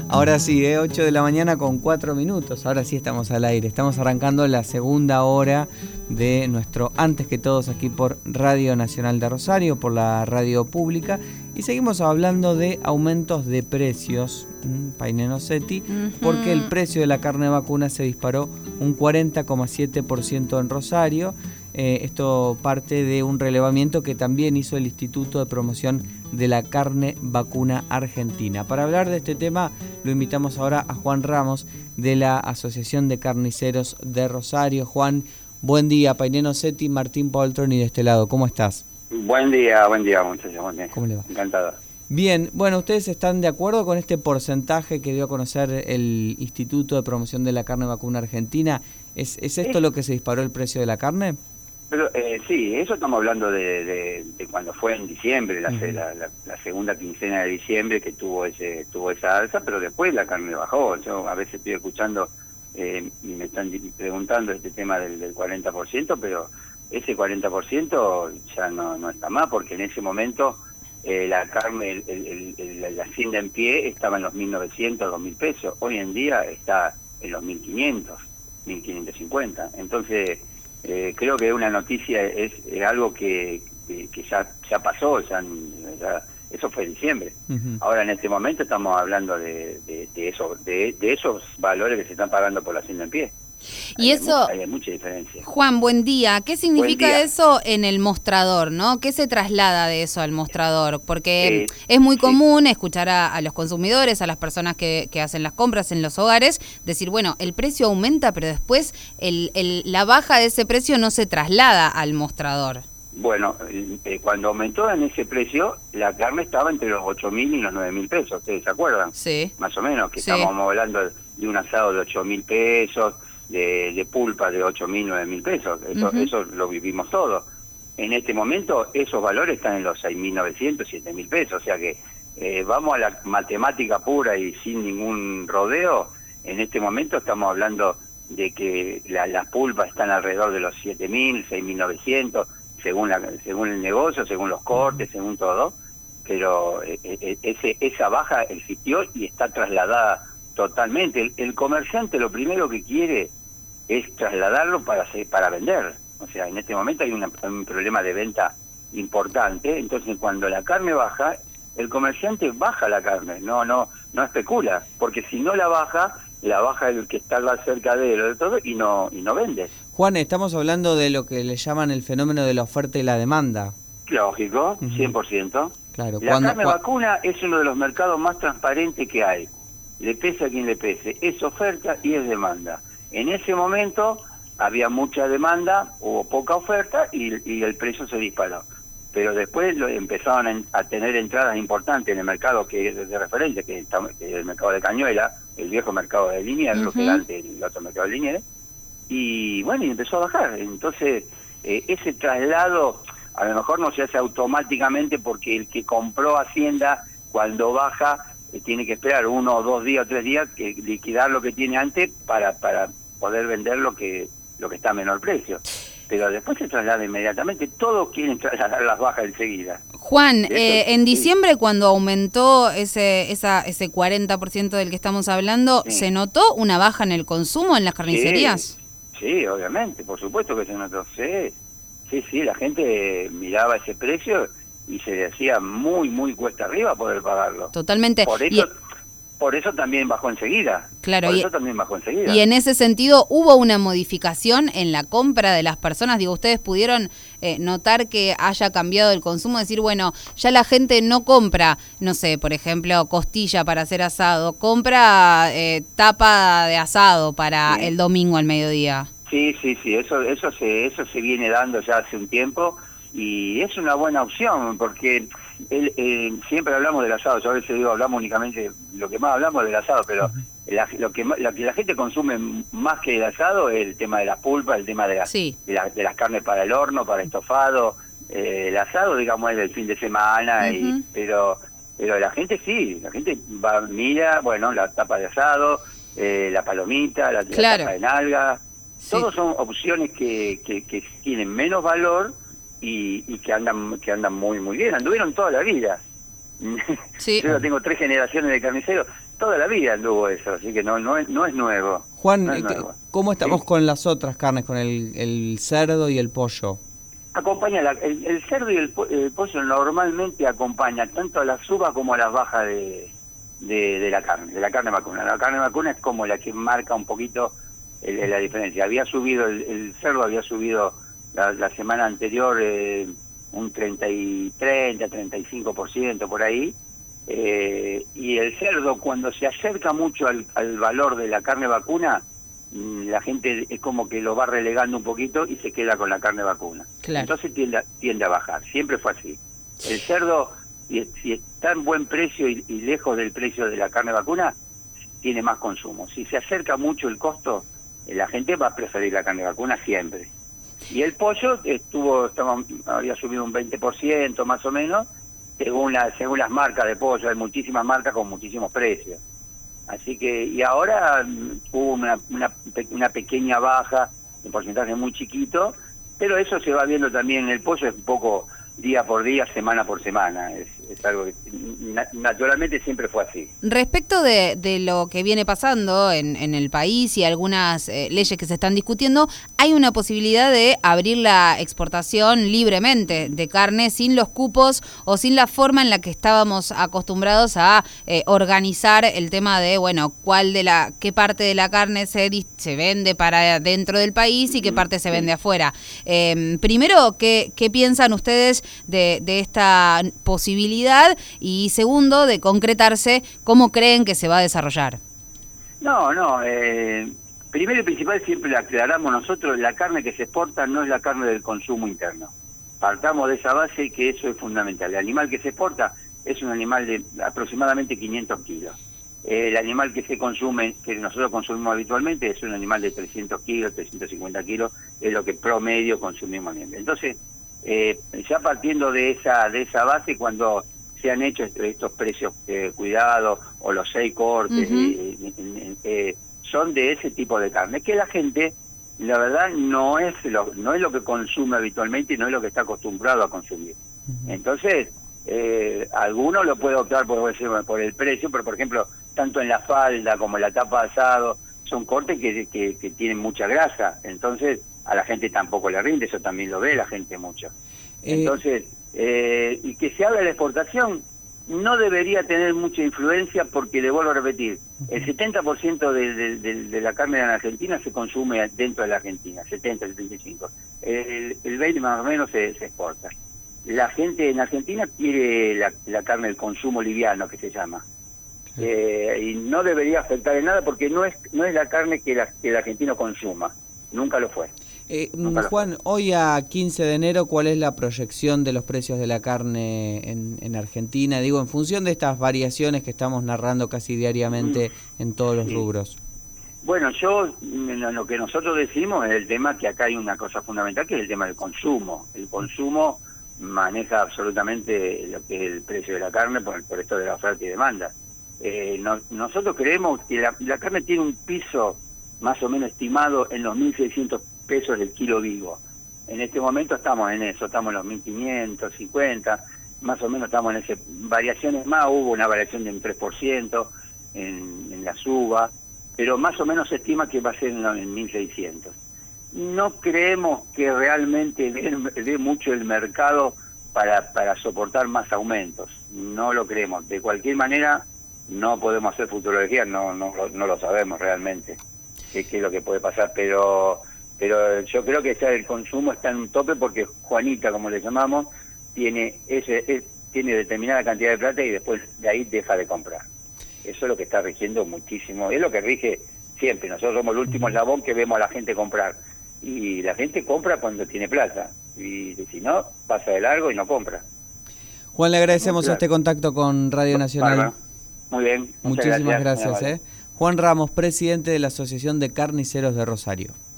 Ahora sí, 8 de la mañana con 4 minutos. Ahora sí estamos al aire. Estamos arrancando la segunda hora de nuestro Antes que Todos aquí por Radio Nacional de Rosario, por la radio pública. Y seguimos hablando de aumentos de precios, Painé Nocetti, porque el precio de la carne vacuna se disparó un 40,7% en Rosario. Esto parte de un relevamiento que también hizo el Instituto de Promoción de la Carne Vacuna Argentina. Para hablar de este tema lo invitamos ahora a Juan Ramos de la Asociación de Carniceros de Rosario. Juan, buen día. Painé Nocetti, Martín Poltroni de este lado. ¿Cómo estás? Buen día muchachos. Buen día. ¿Cómo le va? Encantado. Bien, bueno, ¿ustedes están de acuerdo con este porcentaje que dio a conocer el Instituto de Promoción de la Carne Vacuna Argentina? ¿Es esto lo que se disparó el precio de la carne? Pero sí, eso estamos hablando de cuando fue en diciembre, la segunda quincena de diciembre que tuvo esa alza, pero después la carne bajó. Yo a veces estoy escuchando y me están preguntando este tema del 40%, pero ese 40% ya no está más, porque en ese momento la carne, la hacienda en pie estaba en los 1.900, 2.000 pesos. Hoy en día está en los 1.500, 1.550. Entonces creo que una noticia es algo que ya pasó, ya eso fue en diciembre. Ahora en este momento estamos hablando de esos valores que se están pagando por la hacienda en pie. Y Hay mucha diferencia. Juan, buen día. ¿Qué significa eso en el mostrador, no? ¿Qué se traslada de eso al mostrador? Porque es muy común escuchar a los consumidores, a las personas que hacen las compras en los hogares, decir, bueno, el precio aumenta, pero después la baja de ese precio no se traslada al mostrador. Bueno, cuando aumentó en ese precio, la carne estaba entre los 8.000 y los 9.000 pesos. ¿Ustedes se acuerdan? Sí. Más o menos, que sí. Estábamos hablando de un asado de 8.000 pesos, de pulpa de 8.000, 9.000 pesos. Eso lo vivimos todo. En este momento, esos valores están en los 6.900, 7.000 pesos. O sea que vamos a la matemática pura y sin ningún rodeo. En este momento estamos hablando de que las pulpas están alrededor de los 7.000, 6.900, según el negocio, según los cortes, según todo. Pero esa baja existió y está trasladada totalmente. El comerciante lo primero que quiere es trasladarlo para vender. O sea, en este momento hay un problema de venta importante. Entonces, cuando la carne baja, el comerciante baja la carne, no especula, porque si no la baja el que está cerca de él, de todo, y no vende. Juan, estamos hablando de lo que le llaman el fenómeno de la oferta y la demanda. Lógico, 100%. Claro. La carne vacuna es uno de los mercados más transparentes que hay. Le pese a quien le pese. Es oferta y es demanda. En ese momento había mucha demanda, hubo poca oferta y el precio se disparó. Pero después empezaron a tener entradas importantes en el mercado que es de referencia, que es el mercado de Cañuela, el viejo mercado de Liniers, lo que era antes el otro mercado de Liniers, y bueno, y empezó a bajar. Entonces, ese traslado a lo mejor no se hace automáticamente, porque el que compró Hacienda, cuando baja, tiene que esperar 1 o 2 días o 3 días, que liquidar lo que tiene antes para poder vender lo que está a menor precio. Pero después se traslada inmediatamente. Todos quieren trasladar las bajas enseguida. Juan, en diciembre, cuando aumentó ese 40% del que estamos hablando, ¿se notó una baja en el consumo en las carnicerías? Sí, obviamente, por supuesto que se notó. Sí, la gente miraba ese precio y se le hacía muy cuesta arriba poder pagarlo. Totalmente. Por eso también bajó enseguida. Claro, también bajó enseguida. Y en ese sentido, ¿hubo una modificación en la compra de las personas? Digo, ¿ustedes pudieron notar que haya cambiado el consumo? Decir, bueno, ya la gente no compra, no sé, por ejemplo, costilla para hacer asado, compra tapa de asado para el domingo al mediodía. Sí, eso se viene dando ya hace un tiempo y es una buena opción, porque siempre hablamos del asado. Yo a veces digo, hablamos únicamente, lo que más hablamos del asado, pero lo que la gente consume más que el asado es el tema de las pulpas, el tema de las carnes para el horno, para estofado. El asado, digamos, es del fin de semana, pero la gente mira, bueno, la tapa de asado, la palomita, la tapa de nalga. Todos son opciones que tienen menos valor y que andan muy bien. Anduvieron toda la vida. Yo tengo 3 generaciones de carniceros toda la vida anduvo eso, así que no es nuevo. Juan, no es nuevo. ¿Cómo estamos con las otras carnes, con el cerdo y el pollo? Acompaña el cerdo y el pollo normalmente acompaña tanto a las subas como a las bajas de la carne vacuna. La carne vacuna es como la que marca un poquito la diferencia. Había subido, el cerdo había subido la semana anterior un 35% por ahí, y el cerdo cuando se acerca mucho al valor de la carne vacuna, la gente es como que lo va relegando un poquito y se queda con la carne vacuna. Claro. Entonces tiende a bajar, siempre fue así. El cerdo, si está en buen precio y lejos del precio de la carne vacuna, tiene más consumo. Si se acerca mucho el costo, la gente va a preferir la carne vacuna siempre. Y el pollo había subido un 20% más o menos, según las marcas de pollo. Hay muchísimas marcas con muchísimos precios. Así que, y ahora hubo una pequeña baja, un porcentaje muy chiquito, pero eso se va viendo también en el pollo, es un poco día por día, semana por semana. Es algo que naturalmente siempre fue así. Respecto de lo que viene pasando en el país y algunas leyes que se están discutiendo, hay una posibilidad de abrir la exportación libremente de carne sin los cupos o sin la forma en la que estábamos acostumbrados a organizar el tema de, bueno, qué parte de la carne se vende para dentro del país y qué parte se vende afuera. Primero, ¿qué piensan ustedes de esta posibilidad? Y segundo, de concretarse, ¿cómo creen que se va a desarrollar? Primero y principal, siempre le aclaramos nosotros, la carne que se exporta no es la carne del consumo interno. Partamos de esa base, que eso es fundamental. El animal que se exporta es un animal de aproximadamente 500 kilos. El animal que se consume, que nosotros consumimos habitualmente, es un animal de 300 kilos, 350 kilos, es lo que promedio consumimos. Entonces, ya partiendo de esa base, cuando se han hecho estos precios cuidados o los 6 cortes, son de ese tipo de carne, que la gente, la verdad, no es lo que consume habitualmente y no es lo que está acostumbrado a consumir. Entonces, alguno lo puede optar por el precio, pero por ejemplo, tanto en la falda como en la tapa de asado, son cortes que tienen mucha grasa, entonces a la gente tampoco le rinde, eso también lo ve la gente mucho. Entonces, y que se habla de la exportación no debería tener mucha influencia, porque le vuelvo a repetir, el 70% de la carne en Argentina se consume dentro de la Argentina, 70-75%. El 20% más o menos se exporta. La gente en Argentina quiere la carne del consumo liviano, que se llama. Y no debería afectar en nada, porque no es la carne que el argentino consuma. Nunca lo fue. Juan, hoy a 15 de enero, ¿cuál es la proyección de los precios de la carne en Argentina? Digo, en función de estas variaciones que estamos narrando casi diariamente en todos los rubros. Bueno, lo que nosotros decimos es el tema que acá hay una cosa fundamental, que es el tema del consumo. El consumo maneja absolutamente lo que es el precio de la carne por esto de la oferta y demanda. Nosotros creemos que la carne tiene un piso más o menos estimado en los 1.600 pesos el kilo vivo. En este momento estamos en eso, estamos en los 1.550, más o menos estamos en ese. Variaciones más, hubo una variación de un 3% en la suba, pero más o menos se estima que va a ser en 1.600. No creemos que realmente dé mucho el mercado para soportar más aumentos, no lo creemos. De cualquier manera, no podemos hacer futurología, no lo sabemos realmente qué es lo que puede pasar, pero yo creo que ya el consumo está en un tope, porque Juanita, como le llamamos, tiene determinada cantidad de plata y después de ahí deja de comprar. Eso es lo que está rigiendo muchísimo, es lo que rige siempre. Nosotros somos el último eslabón que vemos a la gente comprar, y la gente compra cuando tiene plata, y si no, pasa de largo y no compra. Juan, le agradecemos este contacto con Radio Nacional. Bárbaro. Muy bien. Muchísimas gracias. Juan Ramos, presidente de la Asociación de Carniceros de Rosario.